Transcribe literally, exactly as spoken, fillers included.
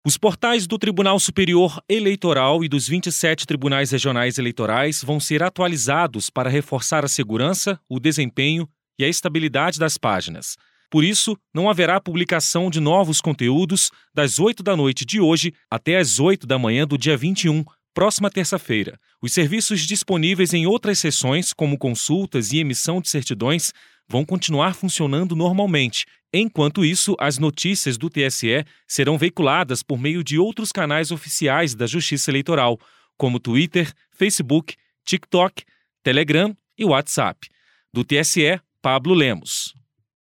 Os portais do Tribunal Superior Eleitoral e dos vinte e sete tribunais regionais eleitorais vão ser atualizados para reforçar a segurança, o desempenho e a estabilidade das páginas. Por isso, não haverá publicação de novos conteúdos das oito da noite de hoje até as oito da manhã do dia vinte e um, próxima terça-feira. Os serviços disponíveis em outras sessões, como consultas e emissão de certidões, vão continuar funcionando normalmente. Enquanto isso, as notícias do T S E serão veiculadas por meio de outros canais oficiais da Justiça Eleitoral, como Twitter, Facebook, TikTok, Telegram e WhatsApp. Do T S E, Pablo Lemos.